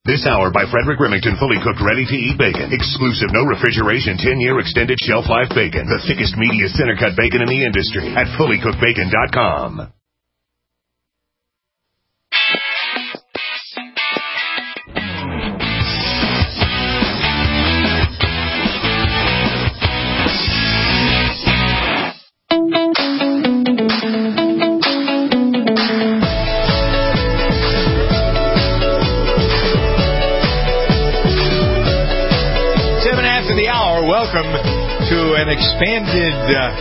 This hour by Frederick Remington, fully cooked, ready-to-eat bacon. Exclusive, no refrigeration, 10-year extended shelf life bacon. The thickest, meatiest, center-cut bacon in the industry at fullycookedbacon.com. Welcome to an expanded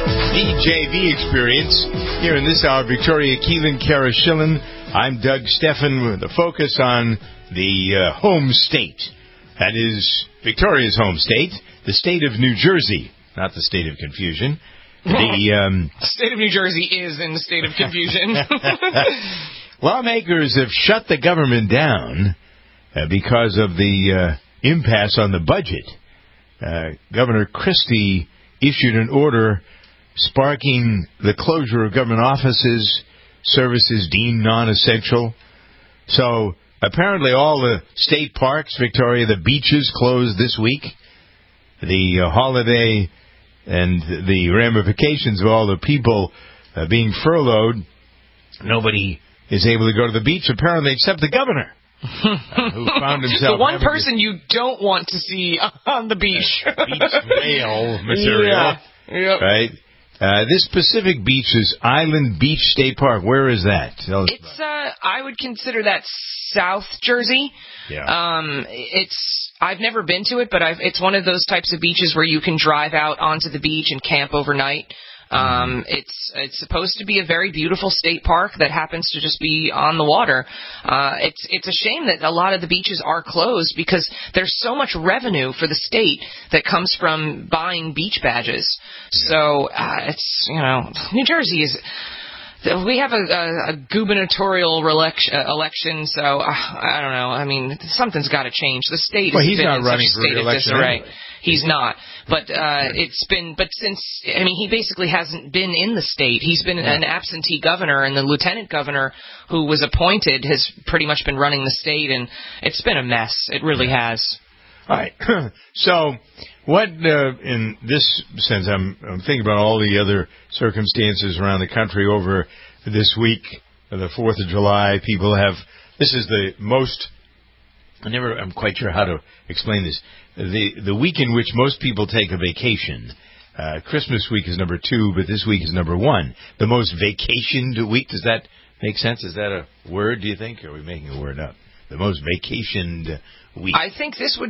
DJV experience here in this hour. Victoria Keelan, Kara Schillen. I'm Doug Steffen with a focus on the home state. That is Victoria's home state, the state of New Jersey, not the state of confusion. The state of New Jersey is in the state of confusion. Lawmakers have shut the government down because of the impasse on the budget. Governor Christie issued an order sparking the closure of government offices, services deemed non-essential. So apparently all the state parks, Victoria, the beaches closed this week. The holiday and the ramifications of all the people being furloughed, nobody is able to go to the beach apparently except the governor. Who found himself the one person you don't want to see on the beach. Beach whale material. Yeah. Yep. Right? This Pacific Beach is Island Beach State Park. Where is that? It's I would consider that South Jersey. Yeah. I've never been to it, but it's one of those types of beaches where you can drive out onto the beach and camp overnight. It's supposed to be a very beautiful state park that happens to just be on the water. It's a shame that a lot of the beaches are closed because there's so much revenue for the state that comes from buying beach badges. So New Jersey is. We have a gubernatorial election, so I don't know. I mean, something's got to change. The state is he's not running for re-election anyway. He's not. But he basically hasn't been in the state. He's been an absentee governor, and the lieutenant governor who was appointed has pretty much been running the state, and it's been a mess. It really has. All right. So, what, in this sense, I'm thinking about all the other circumstances around the country over this week, the 4th of July. People have, this is the most, I'm quite sure how to explain this. The week in which most people take a vacation. Christmas week is number 2, but this week is number 1. The most vacationed week. Does that make sense? Is that a word, do you think? Or are we making a word up? The most vacationed week. I think this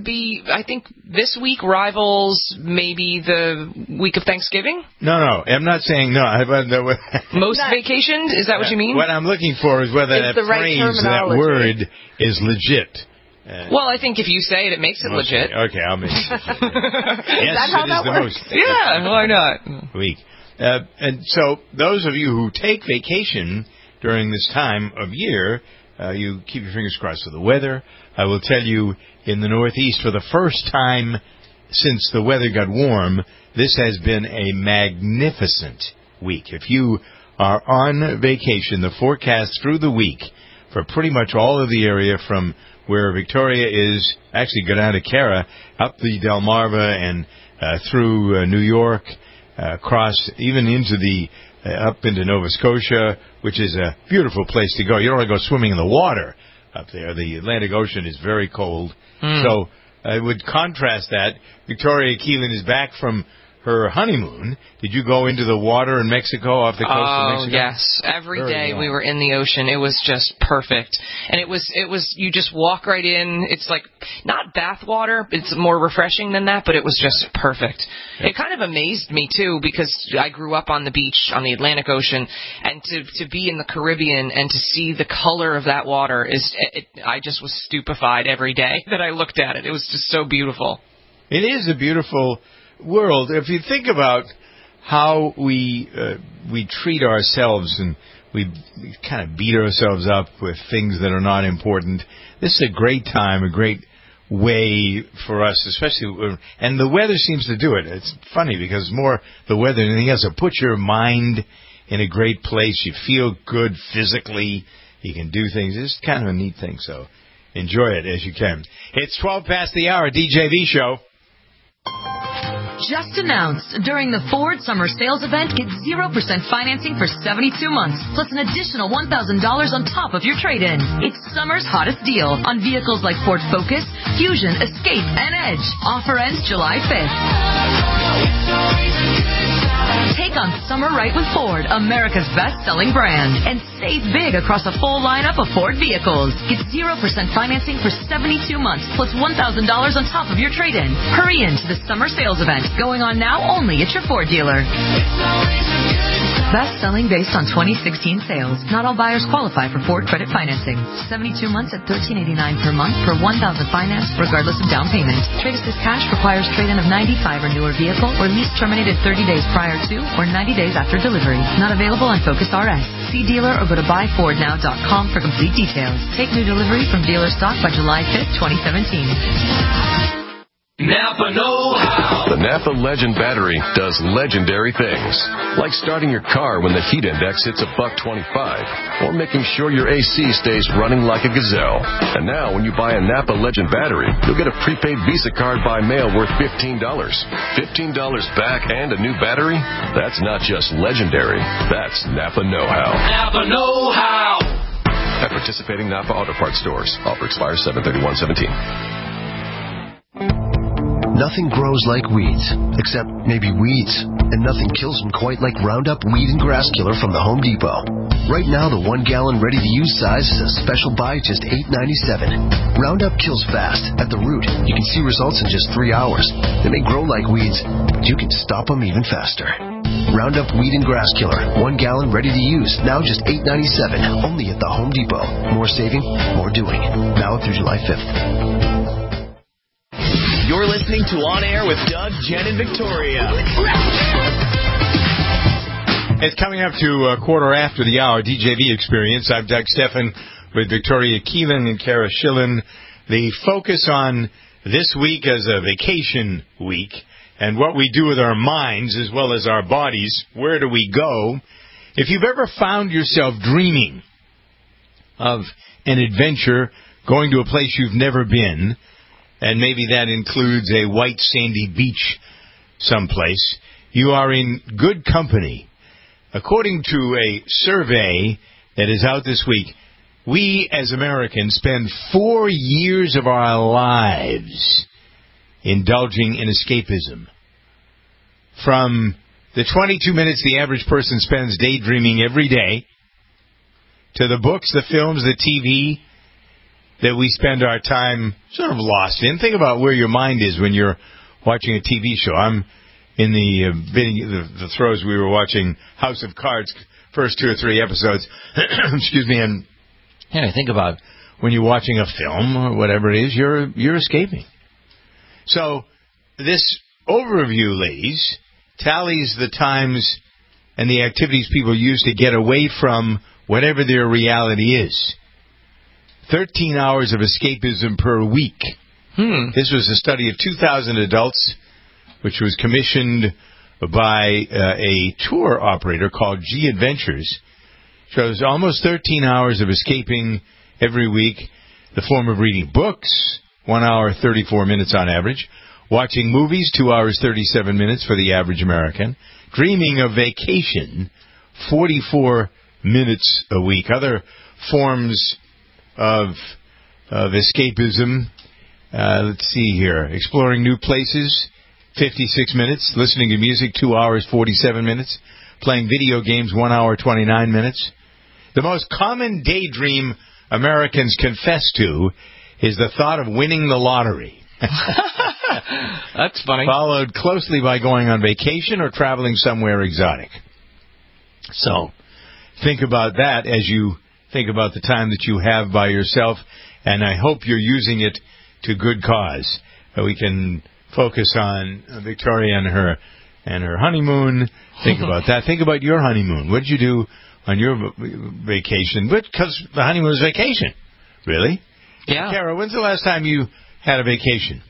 week rivals maybe the week of Thanksgiving. No, I'm not saying no. Most vacationed? Is that what you mean? What I'm looking for is whether that phrase, that word, is legit. Well, I think if you say it, it makes it legit. Okay, I'll make it legit. Yes, that how that works? Yeah, why not? Week. And so those of you who take vacation during this time of year, you keep your fingers crossed for the weather. I will tell you, in the Northeast, for the first time since the weather got warm, this has been a magnificent week. If you are on vacation, the forecast through the week for pretty much all of the area from where Victoria is, actually go down to Kara, up the Delmarva and through New York, across even into the up into Nova Scotia, which is a beautiful place to go. You don't want to go swimming in the water up there. The Atlantic Ocean is very cold. So I would contrast that. Victoria Keelan is back from her honeymoon. Did you go into the water in Mexico, off the coast of Mexico? Oh, yes. Every day we were in the ocean. It was just perfect. And it was, you just walk right in. It's like, not bath water. It's more refreshing than that, but it was just perfect. It kind of amazed me, too, because I grew up on the beach, on the Atlantic Ocean, and to be in the Caribbean and to see the color of that water, I just was stupefied every day that I looked at it. It was just so beautiful. It is a beautiful world. If you think about how we treat ourselves and we kind of beat ourselves up with things that are not important, this is a great time, a great way for us, especially, and the weather seems to do it. It's funny because more the weather than anything else, it puts your mind in a great place. You feel good physically. You can do things. It's kind of a neat thing. So enjoy it as you can. It's 12 past the hour, DJV show. Just announced, during the Ford Summer Sales Event, get 0% financing for 72 months, plus an additional $1,000 on top of your trade-in. It's summer's hottest deal on vehicles like Ford Focus, Fusion, Escape, and Edge. Offer ends July 5th. Take on summer right with Ford, America's best-selling brand, and save big across a full lineup of Ford vehicles. Get 0% financing for 72 months, plus $1,000 on top of your trade-in. Hurry in to the Summer Sales Event, going on now only at your Ford dealer. Best-selling based on 2016 sales. Not all buyers qualify for Ford credit financing. 72 months at $1,389 per month for $1,000 finance, regardless of down payment. Trade Assist Cash requires trade-in of 95 or newer vehicle, or lease terminated 30 days prior to or 90 days after delivery. Not available on Focus RS. See dealer or go to buyfordnow.com for complete details. Take new delivery from dealer stock by July 5th, 2017. Napa know-how. The Napa Legend battery does legendary things, like starting your car when the heat index hits $1.25, or making sure your AC stays running like a gazelle. And now, when you buy a Napa Legend battery, you'll get a prepaid Visa card by mail worth $15. $15 back and a new battery? That's not just legendary. That's Napa know-how. Napa know-how. At participating Napa Auto Parts stores. Offer expires 7/31/17. Nothing grows like weeds, except maybe weeds. And nothing kills them quite like Roundup Weed and Grass Killer from the Home Depot. Right now, the 1 gallon ready-to-use size is a special buy, just $8.97. Roundup kills fast, at the root. You can see results in just 3 hours. They may grow like weeds, but you can stop them even faster. Roundup Weed and Grass Killer, 1 gallon ready to use, now just $8.97, only at the Home Depot. More saving, more doing. Now through July 5th. You're listening to On Air with Doug, Jen, and Victoria. It's coming up to a quarter after the hour, DJV Experience. I'm Doug Stephan with Victoria Keelan and Kara Schillen. The focus on this week as a vacation week and what we do with our minds as well as our bodies. Where do we go? If you've ever found yourself dreaming of an adventure, going to a place you've never been, and maybe that includes a white sandy beach someplace, you are in good company. According to a survey that is out this week, we as Americans spend 4 years of our lives indulging in escapism. From the 22 minutes the average person spends daydreaming every day, to the books, the films, the TV that we spend our time sort of lost in. Think about where your mind is when you're watching a TV show. I'm in the throes. We were watching House of Cards, first 2 or 3 episodes. Excuse me. And I think about when you're watching a film or whatever it is, you're escaping. So this overview, ladies, tallies the times and the activities people use to get away from whatever their reality is. 13 hours of escapism per week. This was a study of 2,000 adults, which was commissioned by a tour operator called G Adventures. Shows almost 13 hours of escaping every week. The form of reading books, 1 hour, 34 minutes on average. Watching movies, 2 hours, 37 minutes for the average American. Dreaming of vacation, 44 minutes a week. Other forms of escapism, let's see here. Exploring new places, 56 minutes. Listening to music, 2 hours, 47 minutes. Playing video games, 1 hour, 29 minutes. The most common daydream Americans confess to is the thought of winning the lottery. That's funny. Followed closely by going on vacation or traveling somewhere exotic. So, think about that as you think about the time that you have by yourself, and I hope you're using it to good cause. We can focus on Victoria and her honeymoon. Think about that. Think about your honeymoon. What did you do on your vacation? Because the honeymoon was vacation. Really? Yeah. Kara, when's the last time you had a vacation?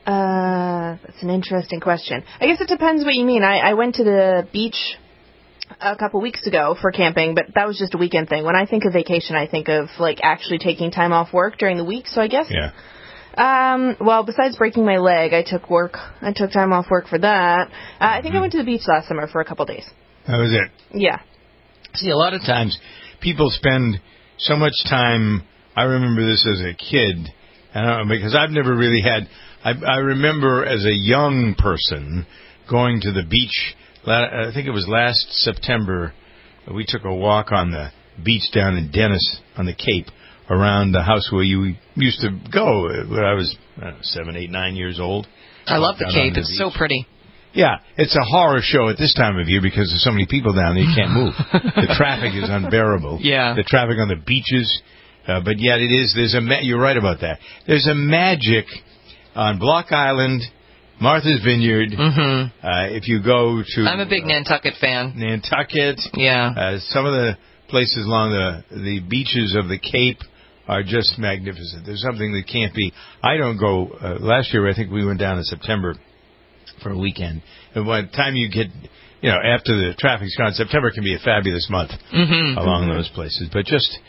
That's an interesting question. I guess it depends what you mean. I went to the beach a couple weeks ago for camping, but that was just a weekend thing. When I think of vacation, I think of like actually taking time off work during the week. So I guess. Yeah. Well, besides breaking my leg, I took time off work for that. I think I went to the beach last summer for a couple days. That was it. Yeah. See, a lot of times people spend so much time. I remember this as a kid, because I've never really had. I remember as a young person going to the beach. I think it was last September. We took a walk on the beach down in Dennis on the Cape, around the house where you used to go when I was 7, 8, 9 years old. I love the Cape. It's so pretty. Yeah, it's a horror show at this time of year because there's so many people down there you can't move. The traffic is unbearable. Yeah. The traffic on the beaches. But yet it is, you're right about that. There's a magic on Block Island, Martha's Vineyard. If you go to... I'm a big Nantucket fan. Nantucket. Yeah. Some of the places along the beaches of the Cape are just magnificent. There's something that can't be... I don't go... last year, I think we went down in September for a weekend. And by the time you get... after the traffic's gone, September can be a fabulous month along those places. But just...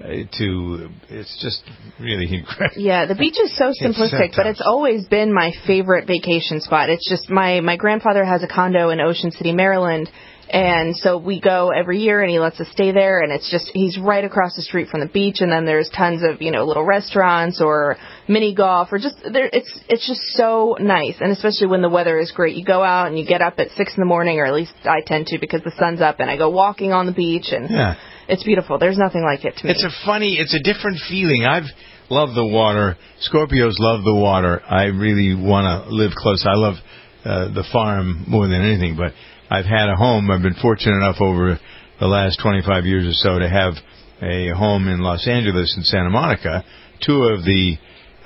it's just really incredible. Yeah, the beach is so simplistic, but it's always been my favorite vacation spot. It's just my grandfather has a condo in Ocean City, Maryland, and so we go every year, and he lets us stay there, and it's just, he's right across the street from the beach, and then there's tons of, little restaurants or mini golf, or just, it's just so nice, and especially when the weather is great. You go out and you get up at 6 in the morning, or at least I tend to because the sun's up, and I go walking on the beach, and it's beautiful. There's nothing like it to me. It's a different feeling. I've loved the water. Scorpios love the water. I really want to live close. I love the farm more than anything, but I've had a home. I've been fortunate enough over the last 25 years or so to have a home in Los Angeles and Santa Monica. Two of the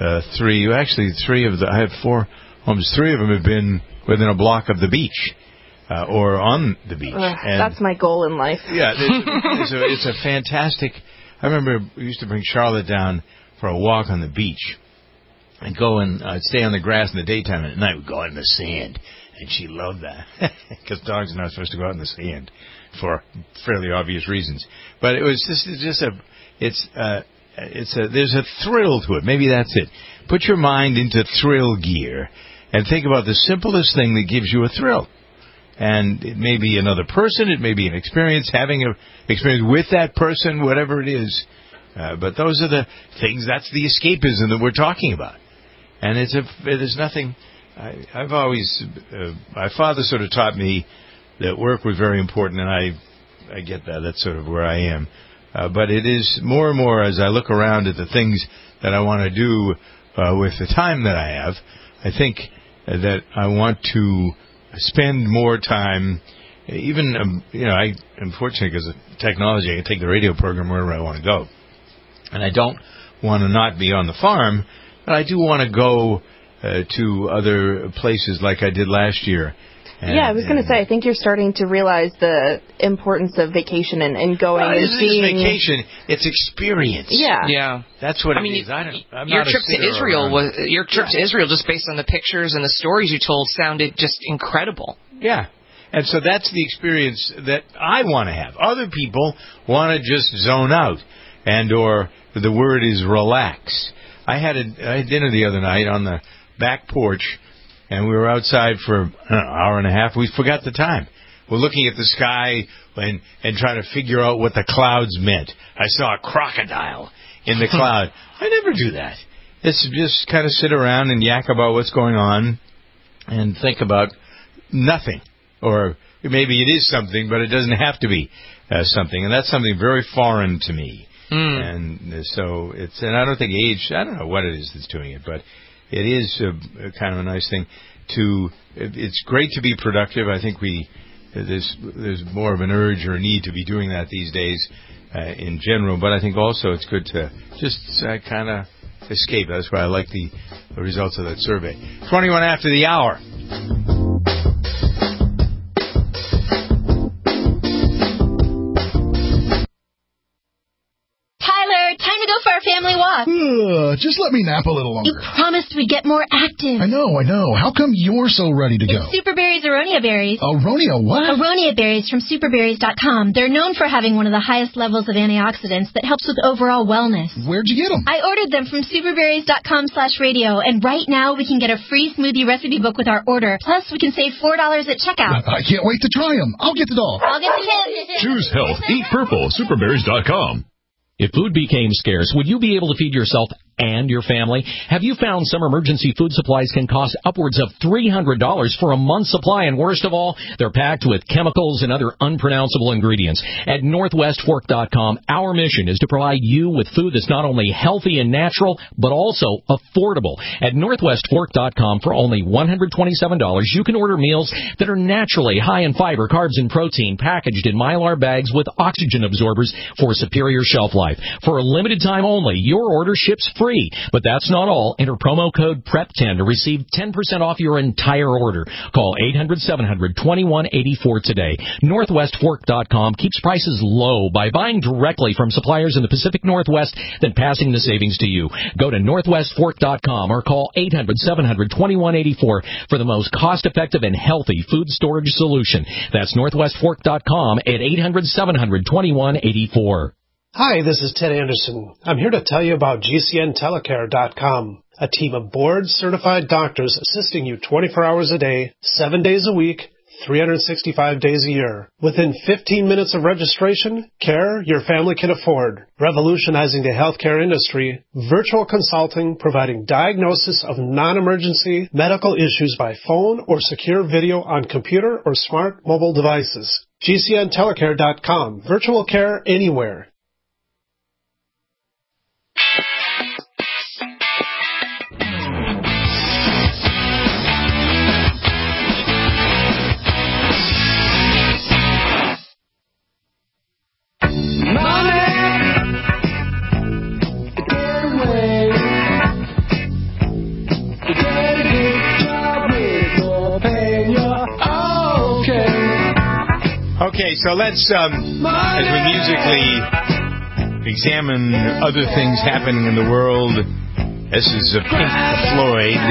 I have 4 homes. 3 of them have been within a block of the beach. Or on the beach. That's my goal in life. Yeah, it's a fantastic... I remember we used to bring Charlotte down for a walk on the beach and go and stay on the grass in the daytime, and at night we'd go out in the sand. And she loved that because dogs are not supposed to go out in the sand for fairly obvious reasons. But it was there's a thrill to it. Maybe that's it. Put your mind into thrill gear and think about the simplest thing that gives you a thrill. And it may be another person, it may be an experience, having an experience with that person, whatever it is. But those are the things, that's the escapism that we're talking about. And there's nothing, I've always, my father sort of taught me that work was very important, and I get that, that's sort of where I am. But it is more and more as I look around at the things that I want to do with the time that I have, I think that I want to spend more time, even, I am fortunate because of technology, I can take the radio program wherever I want to go. And I don't want to not be on the farm, but I do want to go to other places like I did last year. I was going to say, I think you're starting to realize the importance of vacation and going and seeing. It's vacation, it's experience. Yeah. That's what it is. Your trip to Israel, just based on the pictures and the stories you told, sounded just incredible. Yeah. And so that's the experience that I want to have. Other people want to just zone out, or the word is relax. I had dinner the other night on the back porch, and we were outside for an hour and a half. We forgot the time. We're looking at the sky and trying to figure out what the clouds meant. I saw a crocodile in the cloud. I never do that. It's just kind of sit around and yak about what's going on and think about nothing. Or maybe it is something, but it doesn't have to be something. And that's something very foreign to me. And so and I don't think age, I don't know what it is that's doing it, but it is kind of a nice thing it's great to be productive. I think there's more of an urge or a need to be doing that these days in general, but I think also it's good to just kind of escape. That's why I like the results of that survey. 21 after the hour. Tyler, time to go for our family walk. just let me nap a little longer. You promised we'd get more active. I know. How come you're so ready to go? It's Superberry's Aronia berries. Aronia what? Aronia berries from superberries.com. They're known for having one of the highest levels of antioxidants that helps with overall wellness. Where'd you get them? I ordered them from superberries.com/radio, and right now we can get a free smoothie recipe book with our order. Plus, we can save $4 at checkout. I can't wait to try them. I'll get the dog. I'll get the kid. Choose health. Eat purple. Superberries.com. If food became scarce, would you be able to feed yourself and your family? Have you found some emergency food supplies can cost upwards of $300 for a month's supply? And worst of all, they're packed with chemicals and other unpronounceable ingredients. At NorthwestFork.com, our mission is to provide you with food that's not only healthy and natural, but also affordable. At NorthwestFork.com, for only $127, you can order meals that are naturally high in fiber, carbs, and protein, packaged in Mylar bags with oxygen absorbers for superior shelf life. For a limited time only, your order ships free. But that's not all. Enter promo code PREP10 to receive 10% off your entire order. Call 800-700-2184 today. NorthwestFork.com keeps prices low by buying directly from suppliers in the Pacific Northwest, then passing the savings to you. Go to NorthwestFork.com or call 800-700-2184 for the most cost-effective and healthy food storage solution. That's NorthwestFork.com at 800-700-2184. Hi, this is Ted Anderson. I'm here to tell you about GCNtelecare.com, a team of board-certified doctors assisting you 24 hours a day, 7 days a week, 365 days a year. Within 15 minutes of registration, care your family can afford. Revolutionizing the healthcare industry, virtual consulting providing diagnosis of non-emergency medical issues by phone or secure video on computer or smart mobile devices. GCNtelecare.com, virtual care anywhere. Okay, so let's, as we musically examine other things happening in the world, this is Pink Floyd,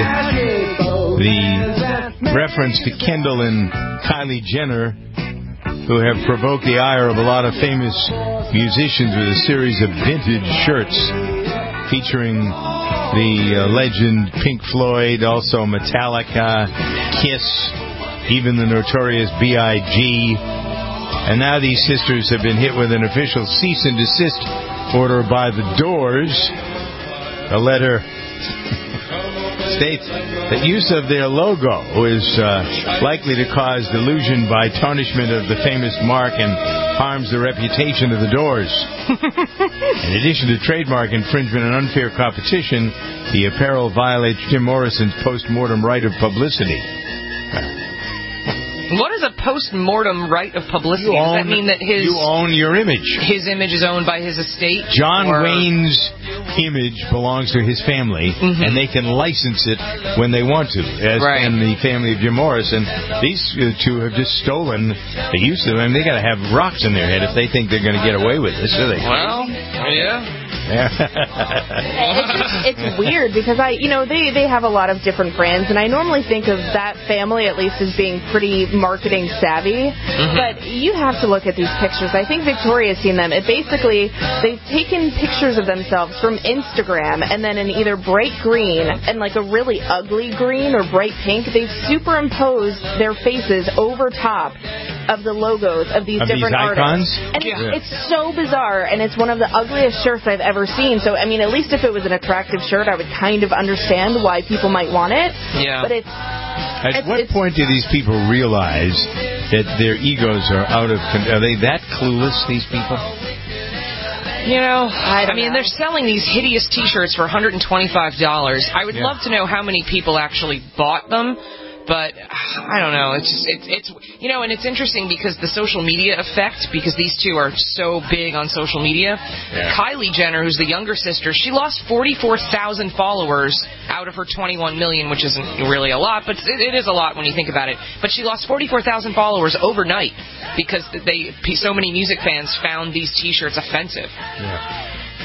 the reference to Kendall and Kylie Jenner, who have provoked the ire of a lot of famous musicians with a series of vintage shirts featuring the legend Pink Floyd, also Metallica, Kiss, even the notorious B.I.G., and now these sisters have been hit with an official cease and desist order by the Doors. The letter states that use of their logo is likely to cause delusion by tarnishment of the famous mark and harms the reputation of the Doors. In addition to trademark infringement and unfair competition, the apparel violates Jim Morrison's post-mortem right of publicity. What is a post-mortem right of publicity? Does that mean that you own your image? His image is owned by his estate? John Wayne's image belongs to his family, and they can license it when they want to, as can the family of Jim Morrison. These two have just stolen the use of them. They got to have rocks in their head if they think they're going to get away with this, do they? Well, yeah. It's weird because they have a lot of different brands, and I normally think of that family at least as being pretty marketing savvy. But you have to look at these pictures. I think Victoria's seen them. They've taken pictures of themselves from Instagram, and then in either bright green and like a really ugly green or bright pink, they've superimposed their faces over top of the logos of these different artists. And it's so bizarre, and it's one of the ugliest shirts I've ever seen. So, I mean, at least if it was an attractive shirt, I would kind of understand why people might want it. Yeah. But At what point do these people realize that their egos are out of control? Are they that clueless, these people? I mean, they're selling these hideous T-shirts for $125. I would love to know how many people actually bought them. But I don't know. It's and it's interesting because the social media effect, because these two are so big on social media. Yeah. Kylie Jenner, who's the younger sister, she lost 44,000 followers out of her 21 million, which isn't really a lot, but it is a lot when you think about it. But she lost 44,000 followers overnight because so many music fans found these T-shirts offensive. Yeah.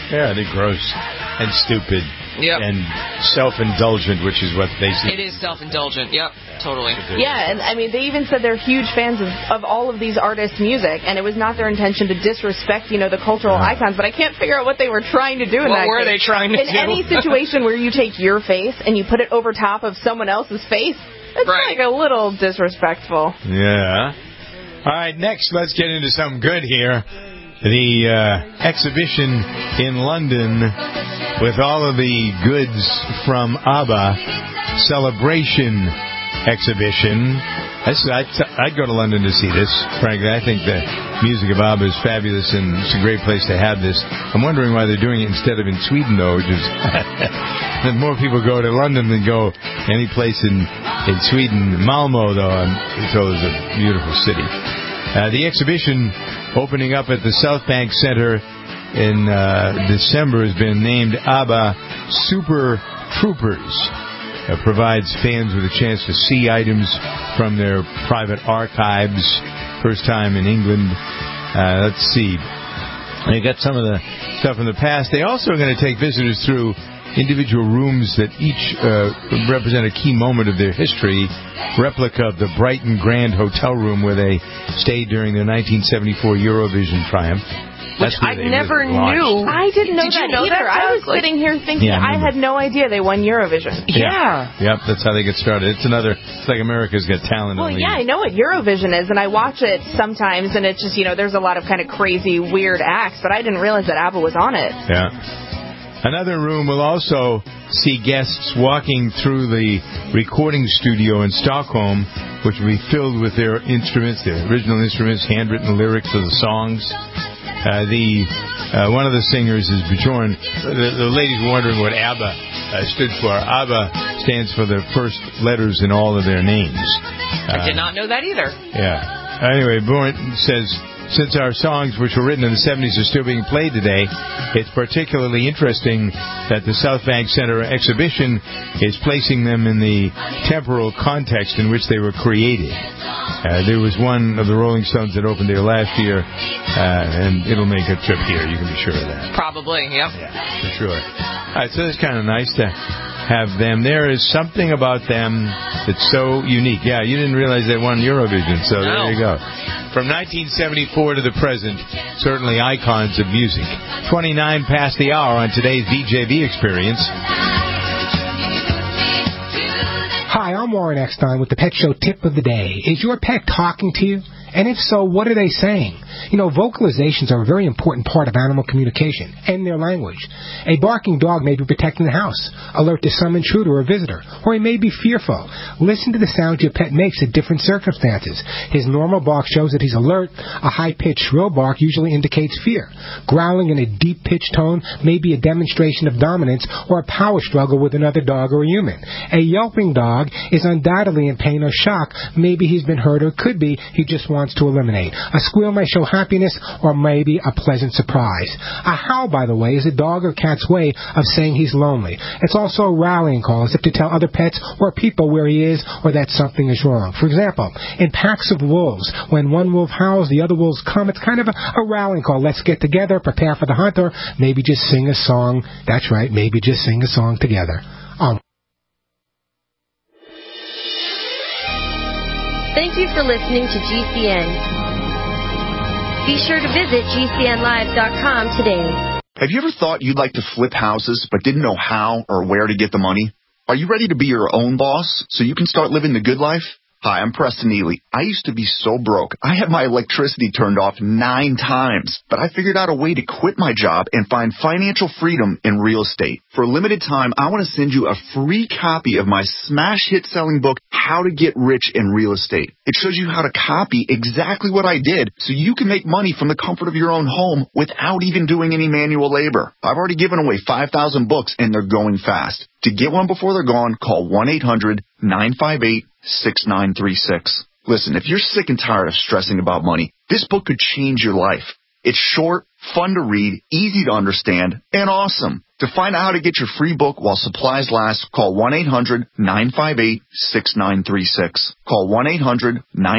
Yeah, they're gross and stupid. Yep. And self-indulgent, which is what they see. It is self-indulgent. Yep, totally. Yeah, and I mean, they even said they're huge fans of all of these artists' music, and it was not their intention to disrespect, the cultural icons, but I can't figure out what they were trying to do in that What were case. they trying to do? In any situation where you take your face and you put it over top of someone else's face, it's like a little disrespectful. Yeah. All right, next, let's get into something good here. The exhibition in London with all of the goods from ABBA celebration exhibition. I'd go to London to see this, frankly. I think the music of ABBA is fabulous, and it's a great place to have this. I'm wondering why they're doing it instead of in Sweden, though, which is that more people go to London than go any place in Sweden. Malmö, though, I'm told, is a beautiful city. The exhibition opening up at the South Bank Center in December has been named ABBA Super Troopers. Provides fans with a chance to see items from their private archives. First time in England. Let's see. They got some of the stuff from the past. They also are going to take visitors through individual rooms that each represent a key moment of their history. Replica of the Brighton Grand Hotel room where they stayed during their 1974 Eurovision triumph. Which I never knew. I didn't know that either. I was sitting here thinking I had no idea they won Eurovision. Yeah. Yep, that's how they get started. It's like America's Got Talent. Well, yeah, I know what Eurovision is, and I watch it sometimes, and it's just, there's a lot of kind of crazy, weird acts, but I didn't realize that ABBA was on it. Yeah. Another room will also see guests walking through the recording studio in Stockholm, which will be filled with their instruments, their original instruments, handwritten lyrics of the songs. One of the singers is Bjorn. The ladies were wondering what ABBA stood for. ABBA stands for the first letters in all of their names. I did not know that either. Yeah. Anyway, Bjorn says, since our songs, which were written in the 70s, are still being played today, it's particularly interesting that the South Bank Center exhibition is placing them in the temporal context in which they were created. There was one of the Rolling Stones that opened there last year, and it'll make a trip here. You can be sure of that. Probably, yep. Yeah, for sure. All right, so it's kind of nice to have them. There is something about them that's so unique. Yeah, you didn't realize they won Eurovision, so there you go. From 1974 to the present, certainly icons of music. 29 past the hour on today's VJV Experience. Hi, I'm Warren Eckstein with the Pet Show Tip of the Day. Is your pet talking to you? And if so, what are they saying? Vocalizations are a very important part of animal communication and their language. A barking dog may be protecting the house, alert to some intruder or visitor, or he may be fearful. Listen to the sounds your pet makes at different circumstances. His normal bark shows that he's alert. A high-pitched shrill bark usually indicates fear. Growling in a deep-pitched tone may be a demonstration of dominance or a power struggle with another dog or a human. A yelping dog is undoubtedly in pain or shock. Maybe he's been hurt, or could be he just wants to eliminate. A squeal may show happiness or maybe a pleasant surprise. A howl, by the way, is a dog or cat's way of saying he's lonely. It's also a rallying call, as if to tell other pets or people where he is or that something is wrong. For example, in packs of wolves, when one wolf howls, the other wolves come. It's kind of a rallying call. Let's get together, prepare for the hunt, or maybe just sing a song. That's right, maybe just sing a song together. Thank you for listening to GCN. Be sure to visit GCNlive.com today. Have you ever thought you'd like to flip houses but didn't know how or where to get the money? Are you ready to be your own boss so you can start living the good life? Hi, I'm Preston Neely. I used to be so broke. I had my electricity turned off 9 times, but I figured out a way to quit my job and find financial freedom in real estate. For a limited time, I want to send you a free copy of my smash hit selling book, How to Get Rich in Real Estate. It shows you how to copy exactly what I did so you can make money from the comfort of your own home without even doing any manual labor. I've already given away 5,000 books and they're going fast. To get one before they're gone, call 1-800-958-6936. Listen, if you're sick and tired of stressing about money, this book could change your life. It's short, fun to read, easy to understand, and awesome. To find out how to get your free book while supplies last, call 1-800-958-6936. Call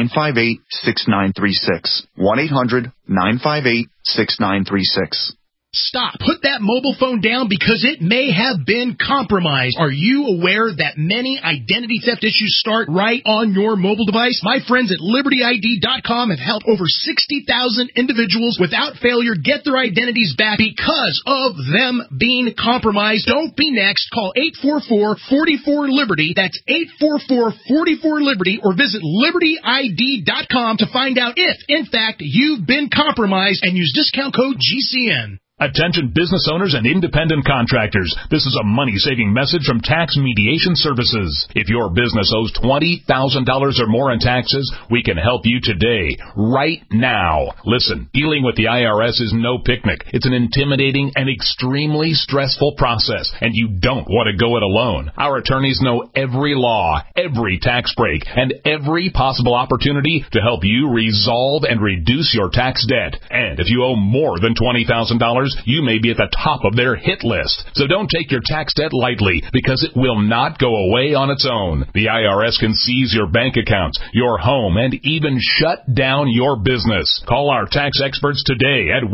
1-800-958-6936. 1-800-958-6936. Stop. Put that mobile phone down because it may have been compromised. Are you aware that many identity theft issues start right on your mobile device? My friends at LibertyID.com have helped over 60,000 individuals without failure get their identities back because of them being compromised. Don't be next. Call 844-44-LIBERTY. That's 844-44-LIBERTY, or visit LibertyID.com to find out if, in fact, you've been compromised, and use discount code GCN. Attention business owners and independent contractors. This is a money-saving message from Tax Mediation Services. If your business owes $20,000 or more in taxes, we can help you today, right now. Listen, dealing with the IRS is no picnic. It's an intimidating and extremely stressful process, and you don't want to go it alone. Our attorneys know every law, every tax break, and every possible opportunity to help you resolve and reduce your tax debt. And if you owe more than $20,000, you may be at the top of their hit list. So don't take your tax debt lightly, because it will not go away on its own. The IRS can seize your bank accounts, your home, and even shut down your business. Call our tax experts today at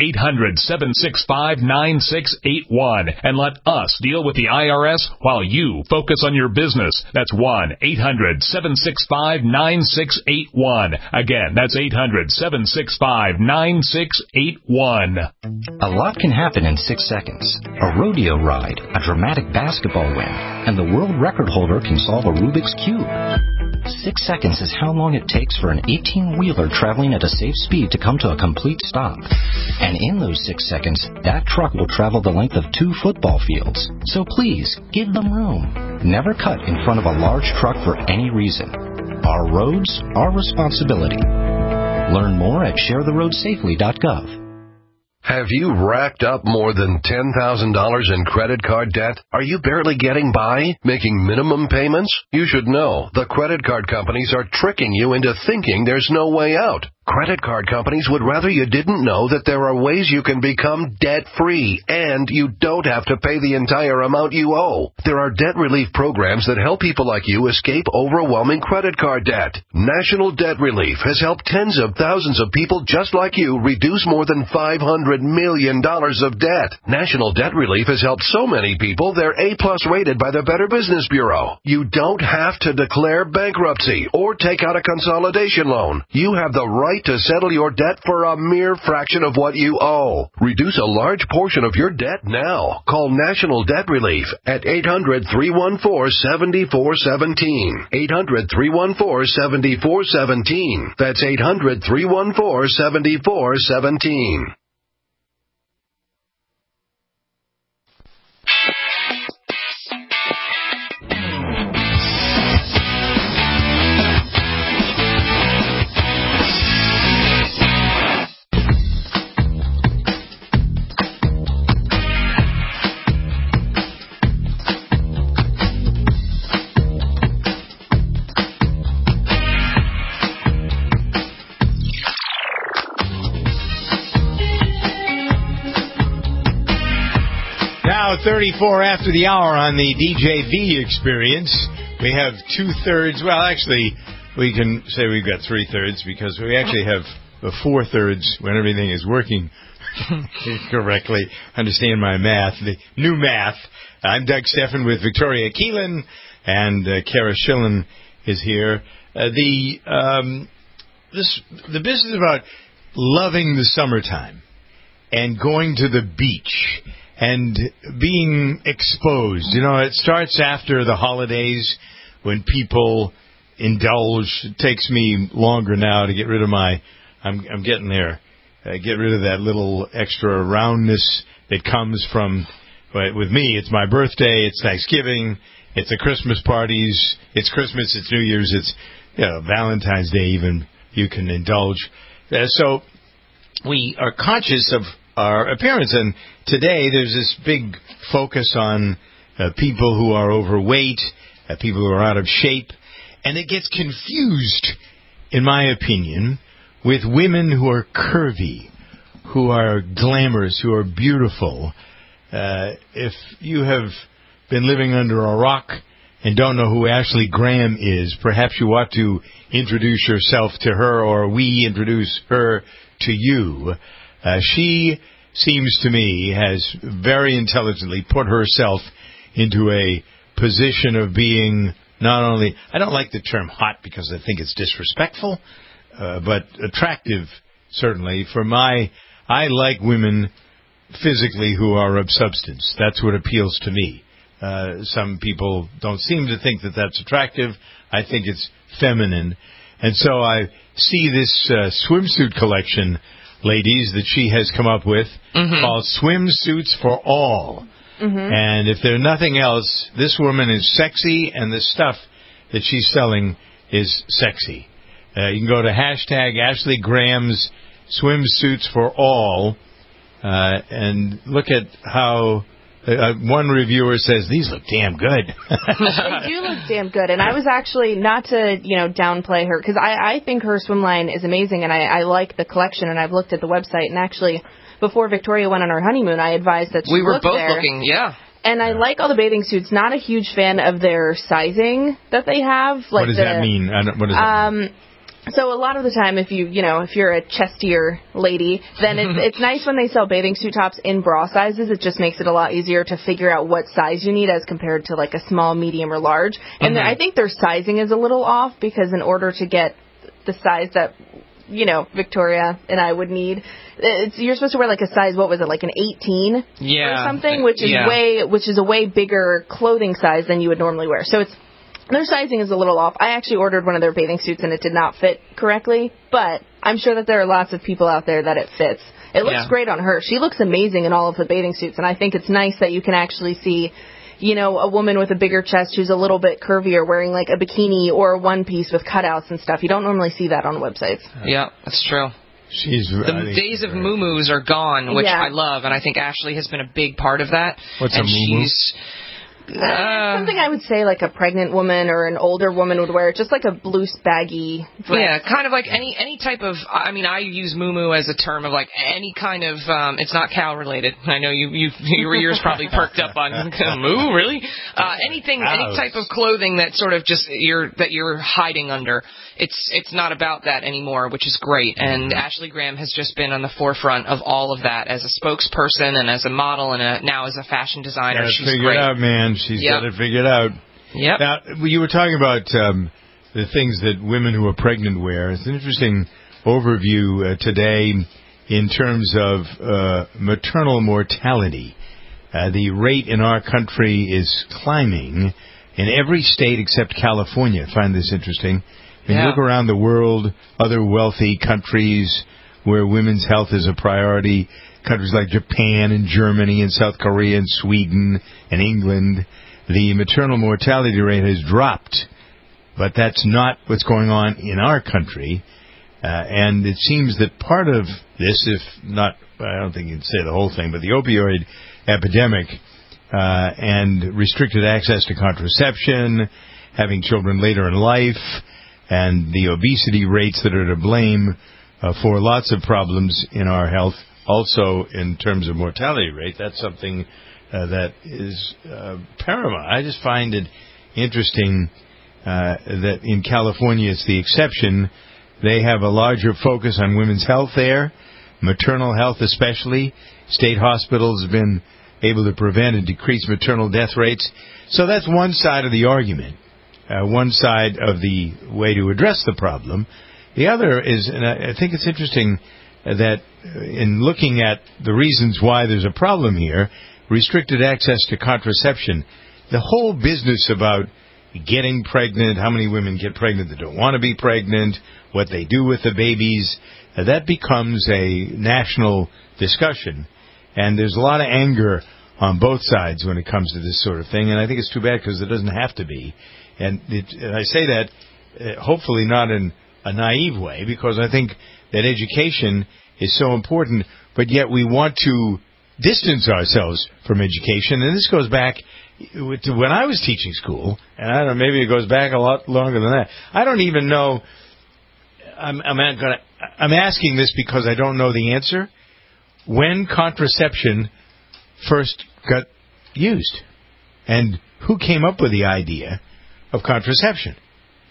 1-800-765-9681 and let us deal with the IRS while you focus on your business. That's 1-800-765-9681. Again, that's 800-765-9681. A lot can happen in 6 seconds. A rodeo ride, a dramatic basketball win, and the world record holder can solve a Rubik's Cube. 6 seconds is how long it takes for an 18-wheeler traveling at a safe speed to come to a complete stop. And in those 6 seconds, that truck will travel the length of 2 football fields. So please, give them room. Never cut in front of a large truck for any reason. Our roads, our responsibility. Learn more at sharetheroadsafely.gov. Have you racked up more than $10,000 in credit card debt? Are you barely getting by, making minimum payments? You should know the credit card companies are tricking you into thinking there's no way out. Credit card companies would rather you didn't know that there are ways you can become debt-free, and you don't have to pay the entire amount you owe. There are debt relief programs that help people like you escape overwhelming credit card debt. National Debt Relief has helped tens of thousands of people just like you reduce more than $500 million of debt. National Debt Relief has helped so many people they're A-plus rated by the Better Business Bureau. You don't have to declare bankruptcy or take out a consolidation loan. You have the right to settle your debt for a mere fraction of what you owe. Reduce a large portion of your debt now. Call National Debt Relief at 800-314-7417. 800-314-7417. That's 800-314-7417. Now 34 after the hour on the DJV experience. We have 2/3. Well, actually, we can say we've got 3/3 because we actually have the 4/3 when everything is working correctly. Understand my math, the new math. I'm Doug Steffen with Victoria Keelan, and Kara Schillen is here. The business about loving the summertime and going to the beach and being exposed. You know, it starts after the holidays when people indulge. It takes me longer now to get rid of my, I'm getting there, get rid of that little extra roundness that comes from, with me, it's my birthday, it's Thanksgiving, it's the Christmas parties, it's Christmas, it's New Year's, it's Valentine's Day even, you can indulge. So we are conscious of our appearance, and today there's this big focus on people who are overweight, people who are out of shape, and it gets confused, in my opinion, with women who are curvy, who are glamorous, who are beautiful. If you have been living under a rock and don't know who Ashley Graham is, perhaps you ought to introduce yourself to her, or we introduce her to you. She seems to me, has very intelligently put herself into a position of being not only, I don't like the term hot because I think it's disrespectful, but attractive, certainly. I like women physically who are of substance. That's what appeals to me. Some people don't seem to think that that's attractive. I think it's feminine. And so I see this swimsuit collection, ladies, that she has come up with called Swimsuits for All. And if there's nothing else, this woman is sexy, and the stuff that she's selling is sexy. You can go to hashtag Ashley Graham's Swimsuits for All and look at how one reviewer says, these look damn good. They do look damn good. And I was actually, not to, downplay her, because I think her swim line is amazing, and I like the collection, and I've looked at the website, and actually, before Victoria went on her honeymoon, I advised that she We were look both there. looking, yeah. And I like all the bathing suits. Not a huge fan of their sizing that they have. Like what does that mean? What does that mean? So a lot of the time, if you're a chestier lady, then it's nice when they sell bathing suit tops in bra sizes. It just makes it a lot easier to figure out what size you need as compared to like a small, medium, or large. And I think their sizing is a little off, because in order to get the size that Victoria and I would need, you're supposed to wear like a size, what was it, like an 18 or something, which is a way bigger clothing size than you would normally wear. So their sizing is a little off. I actually ordered one of their bathing suits and it did not fit correctly, but I'm sure that there are lots of people out there that it fits. It looks great on her. She looks amazing in all of the bathing suits, and I think it's nice that you can actually see a woman with a bigger chest who's a little bit curvier wearing like a bikini or a one piece with cutouts and stuff. You don't normally see that on websites. Yeah, that's true. The days of muumuus are gone, which I love, and I think Ashley has been a big part of that. What's a muumuu? Something I would say like a pregnant woman or an older woman would wear, just like a loose, baggy dress. Yeah, kind of like any type of, I use muumuu as a term of like any kind of, it's not cow related. I know your ears probably perked up on moo, really? Any type of clothing that sort of just you're hiding under. It's not about that anymore, which is great. And Ashley Graham has just been on the forefront of all of that as a spokesperson and as a model and now as a fashion designer. She's great. Figure it out, man. She's got it figured out. Yep. Now, you were talking about the things that women who are pregnant wear. It's an interesting overview today in terms of maternal mortality. The rate in our country is climbing in every state except California. I find this interesting. When you look around the world, other wealthy countries where women's health is a priority, countries like Japan and Germany and South Korea and Sweden and England, the maternal mortality rate has dropped. But that's not what's going on in our country. And it seems that part of this, if not, I don't think you can say the whole thing, but the opioid epidemic and restricted access to contraception, having children later in life, and the obesity rates that are to blame for lots of problems in our health. Also, in terms of mortality rate, that's something that is paramount. I just find it interesting that in California it's the exception. They have a larger focus on women's health there, maternal health especially. State hospitals have been able to prevent and decrease maternal death rates. So that's one side of the argument. One side of the way to address the problem. The other is, and I think it's interesting that in looking at the reasons why there's a problem here, restricted access to contraception, the whole business about getting pregnant, how many women get pregnant that don't want to be pregnant, what they do with the babies, that becomes a national discussion. And there's a lot of anger on both sides when it comes to this sort of thing, and I think it's too bad because it doesn't have to be. And I say that hopefully not in a naive way, because I think that education is so important, but yet we want to distance ourselves from education. And this goes back to when I was teaching school, and I don't know, maybe it goes back a lot longer than that. I don't even know. I'm asking this because I don't know the answer. When contraception first got used, and who came up with the idea of contraception?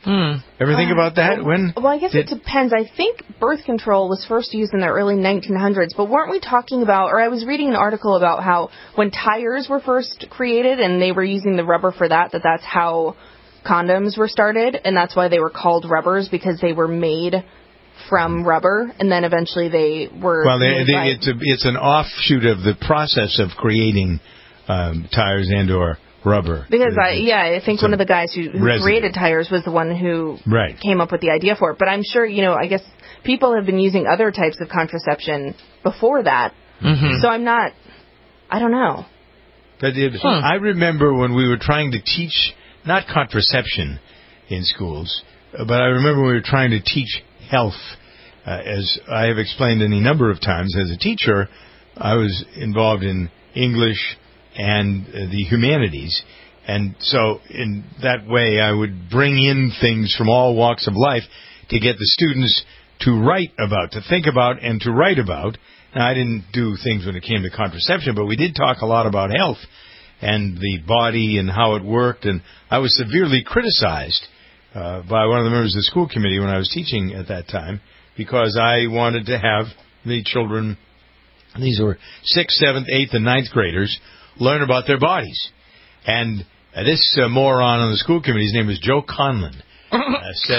Ever think about that? Well, I guess it depends. I think birth control was first used in the early 1900s, but weren't we talking about, or I was reading an article about how when tires were first created and they were using the rubber for that's how condoms were started, and that's why they were called rubbers, because they were made from rubber, and then eventually they were... Well, it's an offshoot of the process of creating tires and or rubber. Because I think one of the guys who created tires was the one who came up with the idea for it. But I'm sure, I guess people have been using other types of contraception before that. Mm-hmm. So I don't know. But I remember when we were trying to teach, not contraception in schools, but I remember we were trying to teach health. As I have explained any number of times, as a teacher, I was involved in English and the humanities. And so in that way, I would bring in things from all walks of life to get the students to write about, to think about, and to write about. Now, I didn't do things when it came to contraception, but we did talk a lot about health and the body and how it worked. And I was severely criticized by one of the members of the school committee when I was teaching at that time, because I wanted to have the children, these were 6th, 7th, 8th, and 9th graders, learn about their bodies. And this moron on the school committee, his name was Joe Conlon, said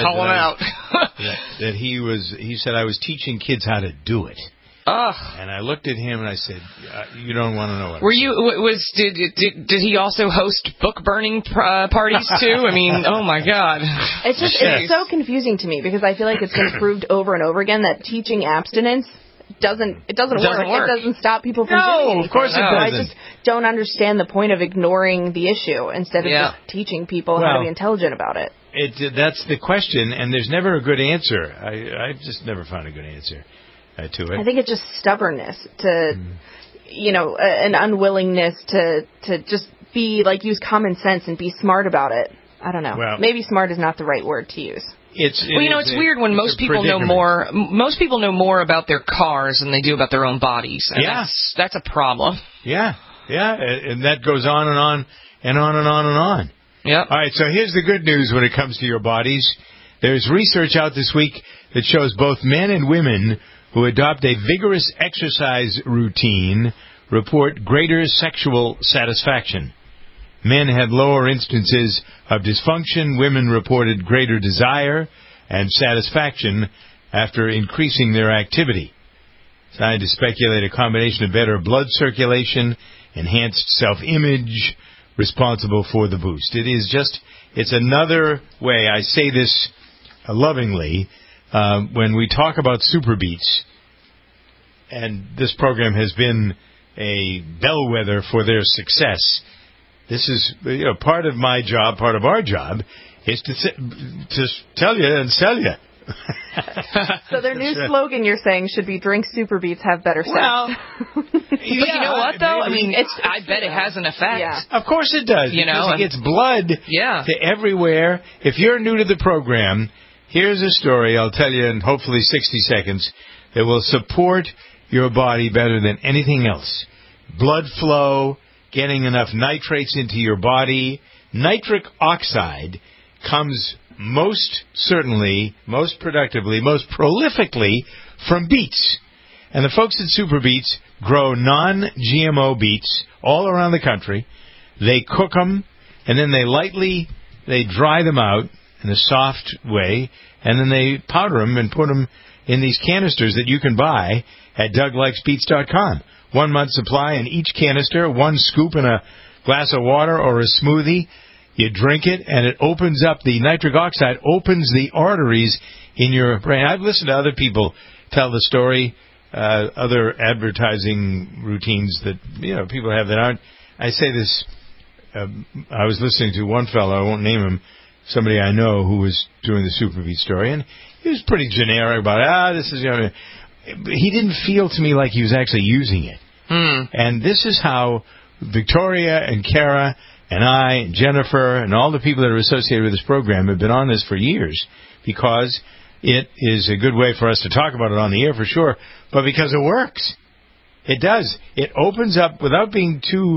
that he said I was teaching kids how to do it. And I looked at him and I said, "You don't want to know what." Did he also host book burning parties too? I mean, oh my God! It's so confusing to me, because I feel like it's been proved over and over again that teaching abstinence doesn't work. It doesn't stop people from doing it. Of course it doesn't. I just don't understand the point of ignoring the issue instead of just teaching people how to be intelligent about it. That's the question, and there's never a good answer. I've just never found a good answer to it. I think it's just stubbornness to, an unwillingness to just be, use common sense and be smart about it. I don't know. Well, maybe smart is not the right word to use. It's weird when most people know more. Most people know more about their cars than they do about their own bodies. And that's a problem. Yeah, and that goes on and on and on and on and on. Yeah. All right, so here's the good news when it comes to your bodies. There's research out this week that shows both men and women who adopt a vigorous exercise routine report greater sexual satisfaction. Men had lower instances of dysfunction. Women reported greater desire and satisfaction after increasing their activity. Scientists speculate a combination of better blood circulation, enhanced self-image, responsible for the boost. It's another way, I say this lovingly, when we talk about Super Beats, and this program has been a bellwether for their success. This is part of my job, part of our job, is to tell you and sell you. So their new slogan, you're saying, should be "Drink Super Beats, have better sex." Well, but you know what though? I mean, I bet it has an effect. Yeah. Of course it does. Because it gets blood to everywhere. If you're new to the program, here's a story I'll tell you in hopefully 60 seconds that will support your body better than anything else. Blood flow, getting enough nitrates into your body. Nitric oxide comes most certainly, most productively, most prolifically from beets. And the folks at Super Beets grow non-GMO beets all around the country. They cook them, and then they dry them out in a soft way, and then they powder them and put them in these canisters that you can buy at DougLikesBeets.com. 1 month supply in each canister, 1 scoop in a glass of water or a smoothie. You drink it, and it opens up, the nitric oxide opens the arteries in your brain. I've listened to other people tell the story, other advertising routines that, people have that aren't. I say this, I was listening to one fellow, I won't name him, somebody I know who was doing the Super Beat story, and he was pretty generic about, this is, he didn't feel to me like he was actually using it. And this is how Victoria and Kara and I and Jennifer and all the people that are associated with this program have been on this for years, because it is a good way for us to talk about it on the air for sure, but because it works. It does. It opens up, without being too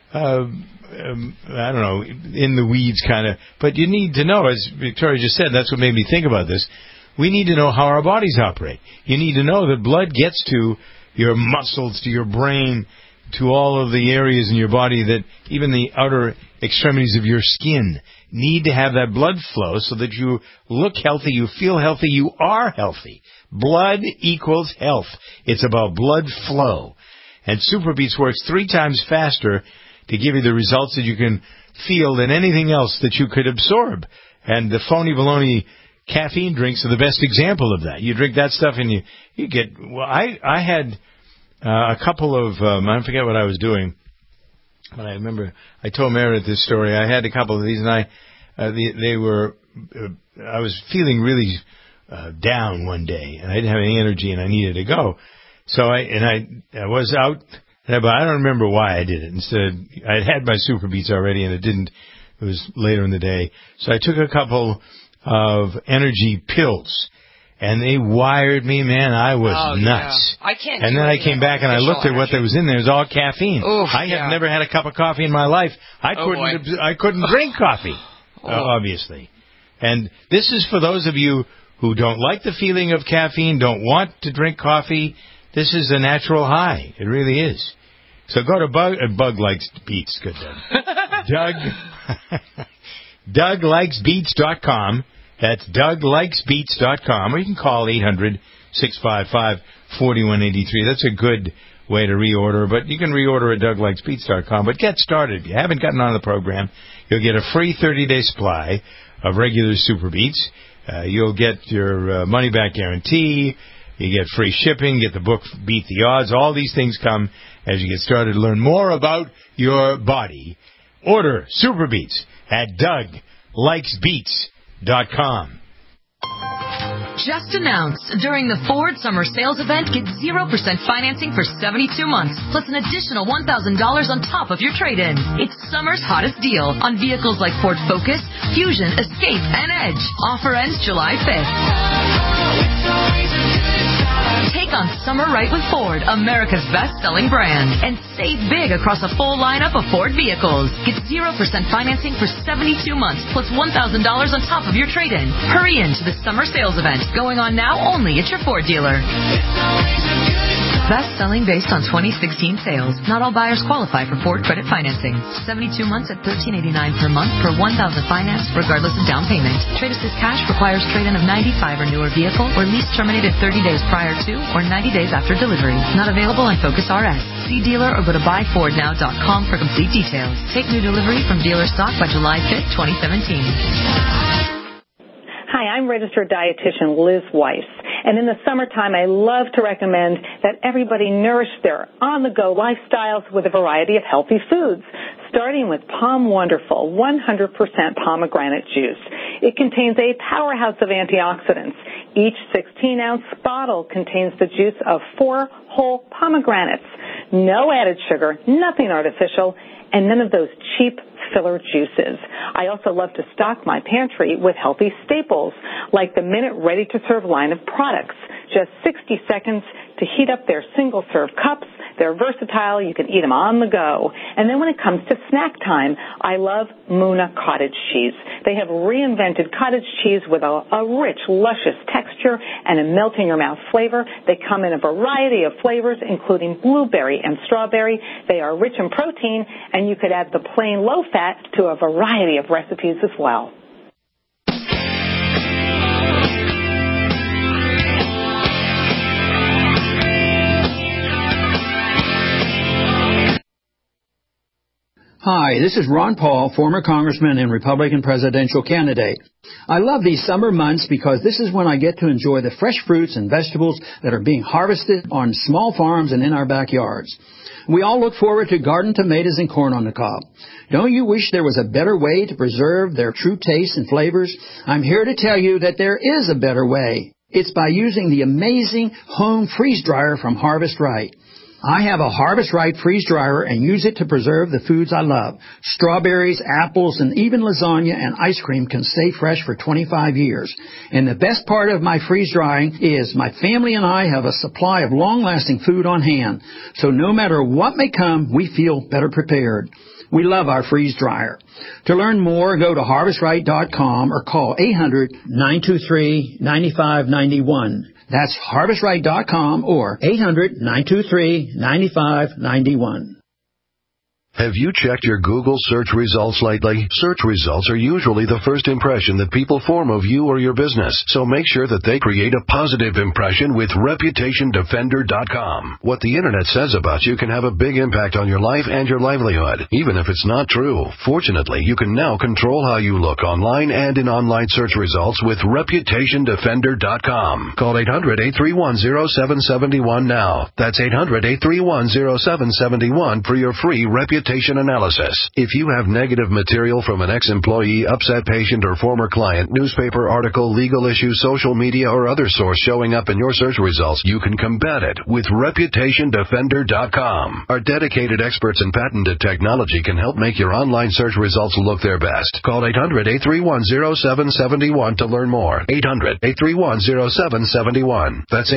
I don't know, in the weeds kind of. But you need to know, as Victoria just said, that's what made me think about this. We need to know how our bodies operate. You need to know that blood gets to your muscles, to your brain, to all of the areas in your body that even the outer extremities of your skin need to have that blood flow so that you look healthy, you feel healthy, you are healthy. Blood equals health. It's about blood flow. And SuperBeets works 3 times faster to give you the results that you can feel than anything else that you could absorb. And the phony baloney caffeine drinks are the best example of that. You drink that stuff and you get... Well, I had a couple of... I forget what I was doing, but I remember I told Meredith this story. I had a couple of these, and they were... I was feeling really down one day, and I didn't have any energy, and I needed to go. So I was out... But I don't remember why I did it. Instead, I had my SuperBeets already, and it was later in the day. So I took a couple of energy pills, and they wired me, man. I was nuts. Yeah. I can't. And then I came back and I looked at what there was in there. It was all caffeine. Oof, I have never had a cup of coffee in my life. I couldn't drink coffee, obviously. And this is for those of you who don't like the feeling of caffeine, don't want to drink coffee. This is a natural high. It really is. So go to Bug Likes Beets. Good, Doug. DougLikesBeets.com. That's DougLikesBeets.com. Or you can call 800-655-4183. That's a good way to reorder. But you can reorder at DougLikesBeets.com. But get started. If you haven't gotten on the program, you'll get a free 30-day supply of regular SuperBeets. You'll get your money-back guarantee. You get free shipping, get the book Beat the Odds. All these things come as you get started to learn more about your body. Order SuperBeets at DougLikesBeets.com. Just announced, during the Ford Summer Sales Event, get 0% financing for 72 months, plus an additional $1,000 on top of your trade-in. It's summer's hottest deal on vehicles like Ford Focus, Fusion, Escape, and Edge. Offer ends July 5th. Take on summer right with Ford, America's best-selling brand, and save big across a full lineup of Ford vehicles. Get 0% financing for 72 months, plus $1,000 on top of your trade-in. Hurry into the summer sales event, going on now only at your Ford dealer. Best-selling based on 2016 sales. Not all buyers qualify for Ford credit financing. 72 months at $1,389 per month for $1,000 financed, regardless of down payment. Trade Assist Cash requires trade-in of 95 or newer vehicle, or lease terminated 30 days prior to or 90 days after delivery. Not available on Focus RS. See dealer or go to buyfordnow.com for complete details. Take new delivery from dealer stock by July 5th, 2017. Hi, I'm registered dietitian Liz Weiss, and in the summertime I love to recommend that everybody nourish their on-the-go lifestyles with a variety of healthy foods, starting with Palm Wonderful 100% pomegranate juice. It contains a powerhouse of antioxidants. Each 16-ounce bottle contains the juice of 4 whole pomegranates. No added sugar, nothing artificial, and none of those cheap filler juices. I also love to stock my pantry with healthy staples like the Minute ready-to-serve line of products. Just 60 seconds to heat up their single-serve cups. They're versatile. You can eat them on the go. And then when it comes to snack time, I love Muna cottage cheese. They have reinvented cottage cheese with a rich, luscious texture and a melt-in-your-mouth flavor. They come in a variety of flavors, including blueberry and strawberry. They are rich in protein, and you could add the plain low-fat to a variety of recipes as well. Hi, this is Ron Paul, former congressman and Republican presidential candidate. I love these summer months because this is when I get to enjoy the fresh fruits and vegetables that are being harvested on small farms and in our backyards. We all look forward to garden tomatoes and corn on the cob. Don't you wish there was a better way to preserve their true tastes and flavors? I'm here to tell you that there is a better way. It's by using the amazing home freeze dryer from Harvest Right. I have a Harvest Right freeze dryer and use it to preserve the foods I love. Strawberries, apples, and even lasagna and ice cream can stay fresh for 25 years. And the best part of my freeze drying is my family and I have a supply of long-lasting food on hand. So no matter what may come, we feel better prepared. We love our freeze dryer. To learn more, go to harvestright.com or call 800-923-9591. That's harvestright.com or 800-923-9591. Have you checked your Google search results lately? Search results are usually the first impression that people form of you or your business, so make sure that they create a positive impression with ReputationDefender.com. What the Internet says about you can have a big impact on your life and your livelihood, even if it's not true. Fortunately, you can now control how you look online and in online search results with ReputationDefender.com. Call 800-831-0771 now. That's 800-831-0771 for your free reputation analysis. If you have negative material from an ex-employee, upset patient, or former client, newspaper article, legal issue, social media, or other source showing up in your search results, you can combat it with ReputationDefender.com. Our dedicated experts in patented technology can help make your online search results look their best. Call 800-831-0771 to learn more. 800-831-0771. That's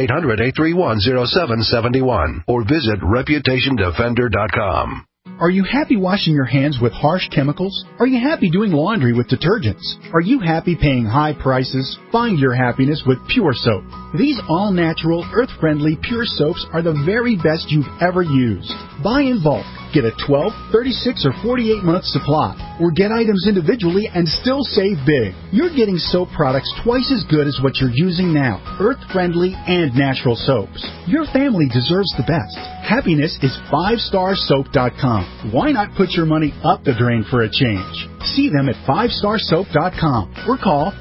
800-831-0771. Or visit ReputationDefender.com. Are you happy washing your hands with harsh chemicals? Are you happy doing laundry with detergents? Are you happy paying high prices? Find your happiness with Pure Soap. These all-natural, earth-friendly Pure Soaps are the very best you've ever used. Buy in bulk. Get a 12, 36, or 48-month supply. Or get items individually and still save big. You're getting soap products twice as good as what you're using now. Earth-friendly and natural soaps. Your family deserves the best. Happiness is 5starsoap.com. Why not put your money up the drain for a change? See them at 5starsoap.com or call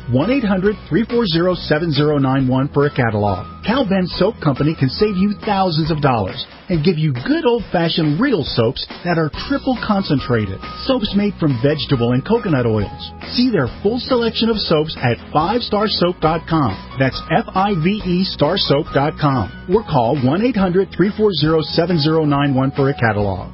1-800-340-7091 for a catalog. Cal Ben Soap Company can save you thousands of dollars and give you good old-fashioned real soaps that are triple concentrated. Soaps made from vegetable and coconut oils. See their full selection of soaps at 5starsoap.com. That's F-I-V-E starsoap.com. Or call 1-800-340-7091 for a catalog.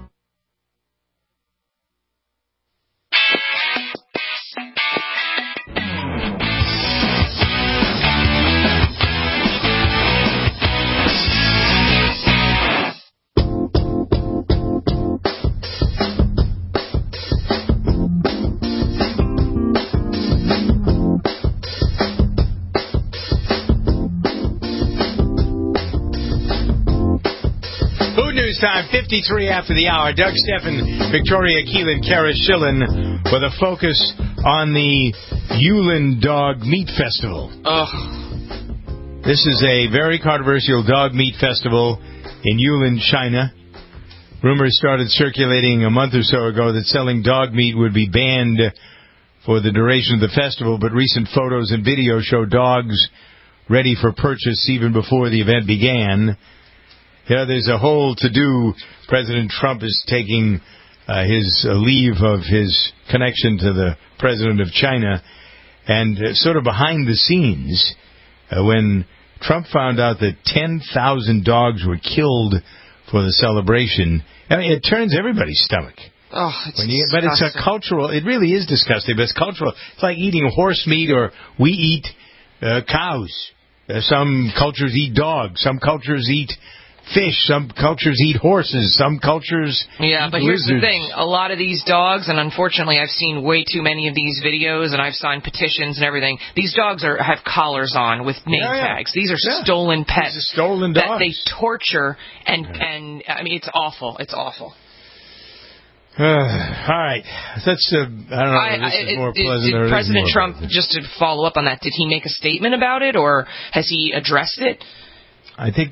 Time 53 after the hour. Doug Steffen, Victoria Keelan, Kara Schillen with a focus on the Yulin Dog Meat Festival. This is a very controversial dog meat festival in Yulin, China. Rumors started circulating a month or so ago that selling dog meat would be banned for the duration of the festival, but recent photos and videos show dogs ready for purchase even before the event began. Yeah, there's a whole to-do. President Trump is taking his leave of his connection to the president of China. And sort of behind the scenes, when Trump found out that 10,000 dogs were killed for the celebration, I mean, it turns everybody's stomach. Oh, it's but it's a cultural, it really is disgusting, but it's cultural. It's like eating horse meat, or we eat cows. Some cultures eat dogs. Some cultures eat fish. Some cultures eat horses. Some cultures Yeah, but eat here's lizards. the thing. A lot of these dogs, and unfortunately I've seen way too many of these videos, and I've signed petitions and everything. These dogs have collars on with name tags. These are stolen pets. These are stolen that dogs. they torture, and I mean, it's awful. It's awful. All right. That's, I don't know, this is more pleasant. Did President Trump, just to follow up on that, did he make a statement about it, or has he addressed it? I think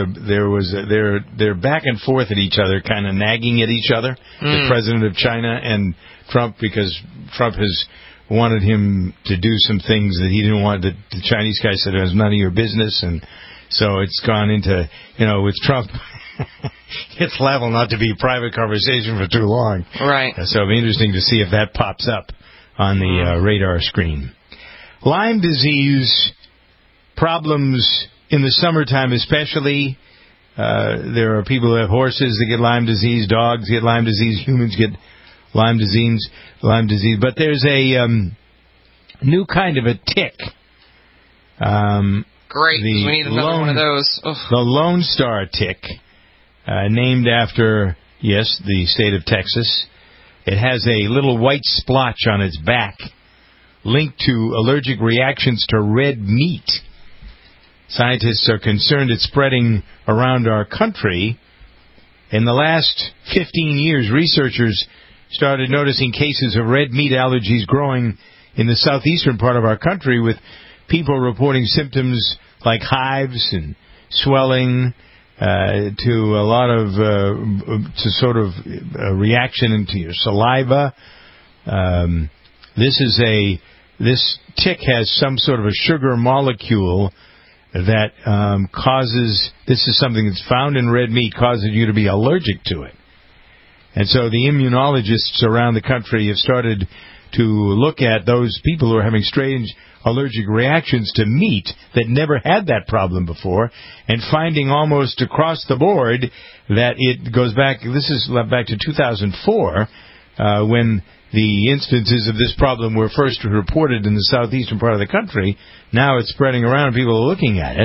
they're back and forth at each other, kind of nagging at each other, the president of China and Trump, because Trump has wanted him to do some things that he didn't want. The Chinese guy said it was none of your business, and so it's gone into, with Trump, it's liable not to be a private conversation for too long. Right. So it'll be interesting to see if that pops up on the radar screen. Lyme disease problems in the summertime especially. There are people who have horses that get Lyme disease, dogs get Lyme disease, humans get Lyme disease. But there's a new kind of a tick. Great, we need another one of those. Ugh. The Lone Star tick, named after, the state of Texas. It has a little white splotch on its back linked to allergic reactions to red meat. Scientists are concerned it's spreading around our country. In the last 15 years, researchers started noticing cases of red meat allergies growing in the southeastern part of our country, with people reporting symptoms like hives and swelling, to a lot of to sort of a reaction into your saliva. This tick has some sort of a sugar molecule that causes, this is something that's found in red meat, causes you to be allergic to it. And so the immunologists around the country have started to look at those people who are having strange allergic reactions to meat that never had that problem before, and finding almost across the board that it goes back, this is back to 2004, when the instances of this problem were first reported in the southeastern part of the country. Now it's spreading around and people are looking at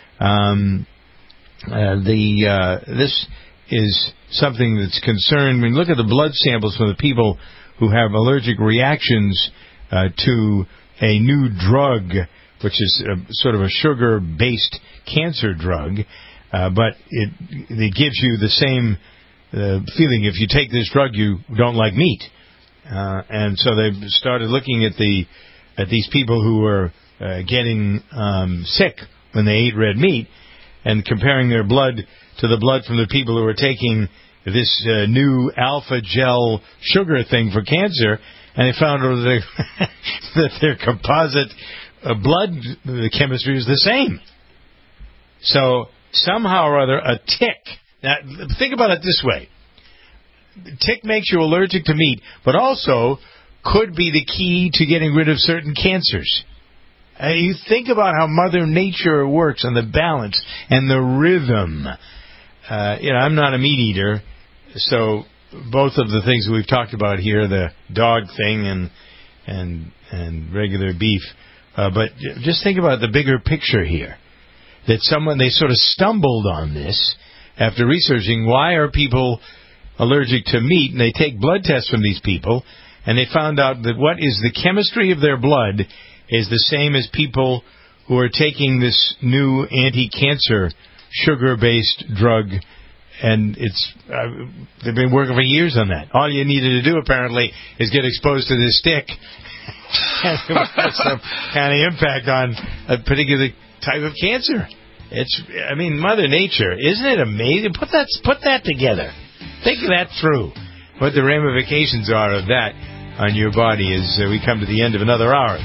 it. This is something that's concerned. When you look at the blood samples from the people who have allergic reactions to a new drug, which is sort of a sugar-based cancer drug, but it gives you the same feeling. If you take this drug, you don't like meat. And so they started looking at these people who were getting sick when they ate red meat, and comparing their blood to the blood from the people who were taking this new alpha gel sugar thing for cancer, and they found that their composite blood chemistry is the same. So somehow or other, a tick. Now think about it this way. Tick makes you allergic to meat, but also could be the key to getting rid of certain cancers. You think about how Mother Nature works, and the balance and the rhythm. I'm not a meat eater, so both of the things that we've talked about here, the dog thing and regular beef, but just think about the bigger picture here. That they sort of stumbled on this after researching why are people allergic to meat, and they take blood tests from these people, and they found out that what is the chemistry of their blood is the same as people who are taking this new anti-cancer sugar-based drug, and they've been working for years on that. All you needed to do, apparently, is get exposed to this stick, and it would have some kind of impact on a particular type of cancer. Mother Nature, isn't it amazing? Put that together. Think of that through, what the ramifications are of that on your body as we come to the end of another hour.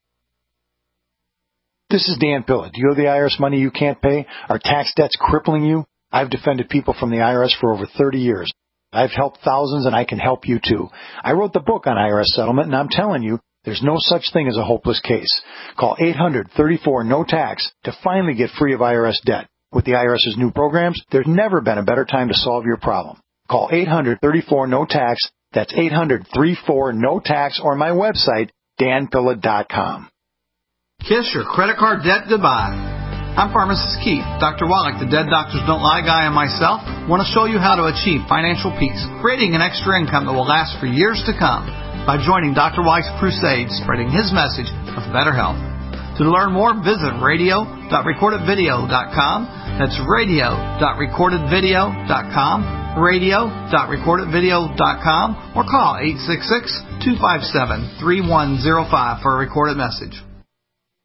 This is Dan Pilla. Do you owe the IRS money you can't pay? Are tax debts crippling you? I've defended people from the IRS for over 30 years. I've helped thousands, and I can help you too. I wrote the book on IRS settlement, and I'm telling you, there's no such thing as a hopeless case. Call 800-34-NO-TAX to finally get free of IRS debt. With the IRS's new programs, there's never been a better time to solve your problem. Call 800-34-NO-TAX. That's 800-34-NO-TAX, or my website, danpilla.com. Kiss your credit card debt goodbye. I'm Pharmacist Keith. Dr. Wallach, the Dead Doctors Don't Lie guy, and myself want to show you how to achieve financial peace, creating an extra income that will last for years to come by joining Dr. Wallach's crusade, spreading his message of better health. To learn more, visit radio.recordedvideo.com. That's radio.recordedvideo.com, radio.recordedvideo.com, or call 866-257-3105 for a recorded message.